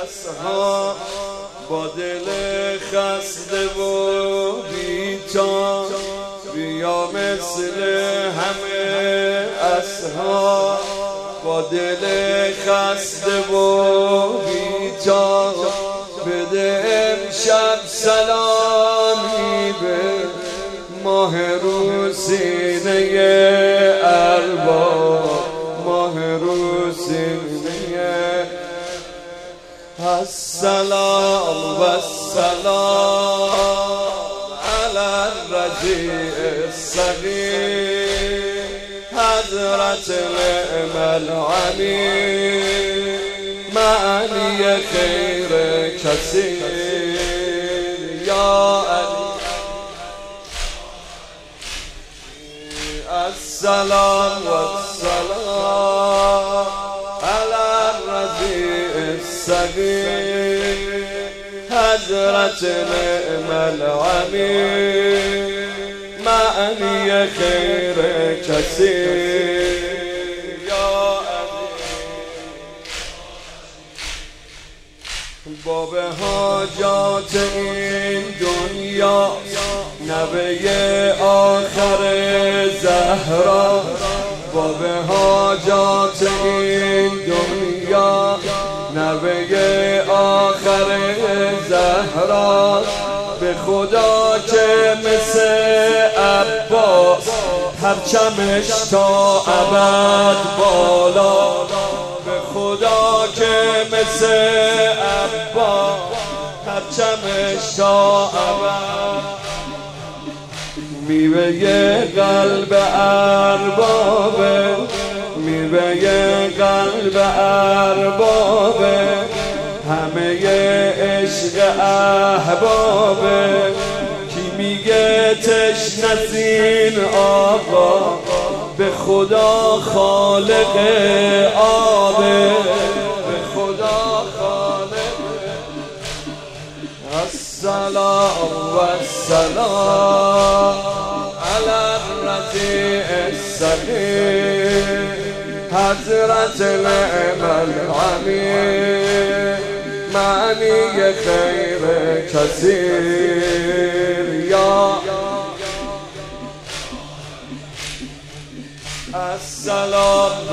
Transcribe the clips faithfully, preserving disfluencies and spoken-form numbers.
اصحاب با دل خسته و بی‌جان بیا مثل همه اصحاب با دل خسته و بی‌جان بده امشب سلامی به ماه رو سینه ارباب ماه رو سینه السلام و السلام علی الرضیع الصغیر حضرت نعم الامیر معنی خیر کثیر یا علی السلام و السلام علی الرضیع الصغیر حضرت نعم الامیر معنی خیر کثیر یا علی باب حاجات این دنیا نوه آخر زهرا باب حاجات این دنیا نوه آخر زهرا به خدا که مثل عباس پرچمش تا ابد بالا به خدا که مثل عباس پرچمش تا ابد میوه قلب اربابه میوه قلب اربابه همه عشق احبابه کی میگه تشنه از این آقا به خدا خالق آبه به خدا خالق السلام و السلام علی الرضیع الصغیر حضرت نعم الامیر معنی خیر کثیر یا السلام و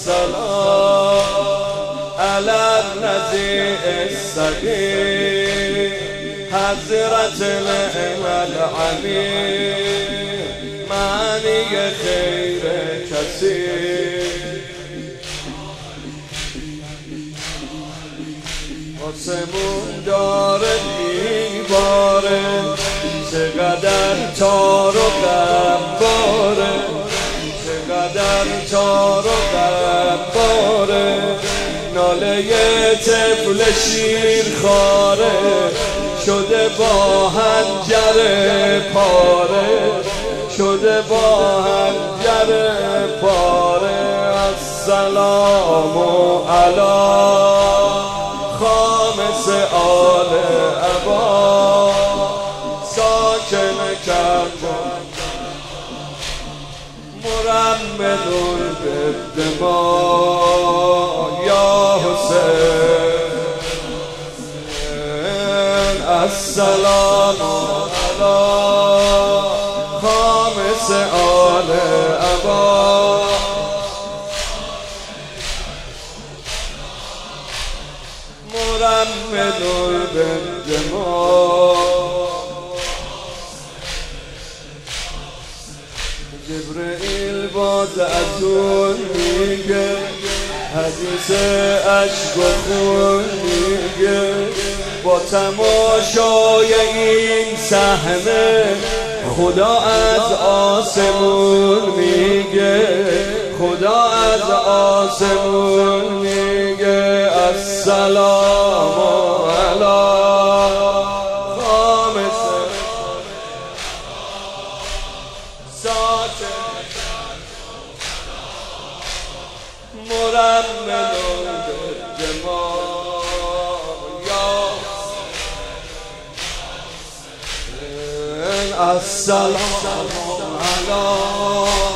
السلام علی الرضیع الصغیر حضرت نعم الامیر معنی خیر کثیر آسمون داره دیواره چقدر تار و قباره چقدر تار و قباره ناله طفل شیر خاره شده با حنجر پاره شده با حنجر پاره السلام علی خامس آل عبا ساکن کربلا مرمد بالدماء یا حسین السلام علی خامس آل عبا مرمد بالدماء جبرئیل باز از اون میگه حدیث عشق و خون میگه با تماشای این صحنه خدا از آسمون میگه خدا از آسمون میگه السلام علی خامس ساکن مرمد بالجمال یا السلام علی